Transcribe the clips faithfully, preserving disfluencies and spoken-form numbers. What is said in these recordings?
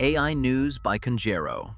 A I News by Conjero.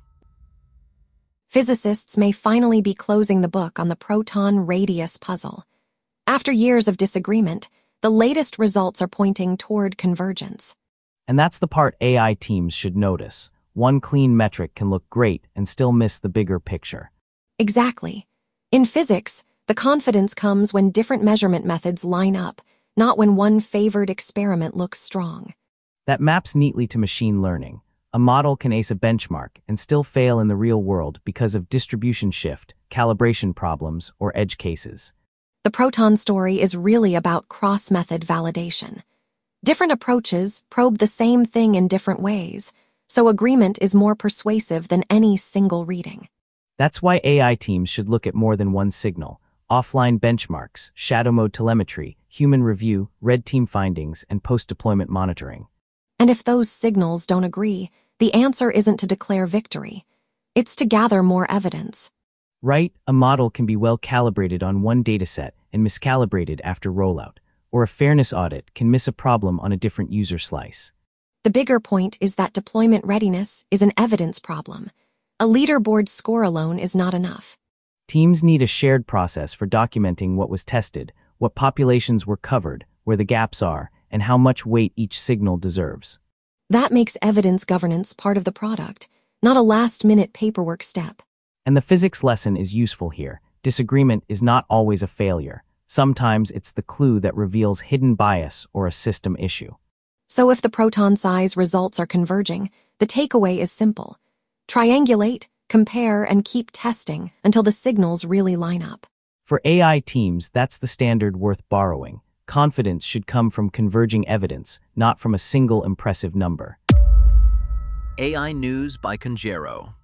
Physicists may finally be closing the book on the proton radius puzzle. After years of disagreement, the latest results are pointing toward convergence. And that's the part A I teams should notice. One clean metric can look great and still miss the bigger picture. Exactly. In physics, the confidence comes when different measurement methods line up, not when one favored experiment looks strong. That maps neatly to machine learning. A model can ace a benchmark and still fail in the real world because of distribution shift, calibration problems, or edge cases. The proton story is really about cross-method validation. Different approaches probe the same thing in different ways, so agreement is more persuasive than any single reading. That's why A I teams should look at more than one signal: offline benchmarks, shadow mode telemetry, human review, red team findings, and post-deployment monitoring. And if those signals don't agree, the answer isn't to declare victory. It's to gather more evidence. Right, a model can be well calibrated on one dataset and miscalibrated after rollout, or a fairness audit can miss a problem on a different user slice. The bigger point is that deployment readiness is an evidence problem. A leaderboard score alone is not enough. Teams need a shared process for documenting what was tested, what populations were covered, where the gaps are, and how much weight each signal deserves. That makes evidence governance part of the product, not a last-minute paperwork step. And the physics lesson is useful here. Disagreement is not always a failure. Sometimes it's the clue that reveals hidden bias or a system issue. So if the proton size results are converging, the takeaway is simple. Triangulate, compare, and keep testing until the signals really line up. For A I teams, that's the standard worth borrowing. Confidence should come from converging evidence, not from a single impressive number. A I News by Conjero.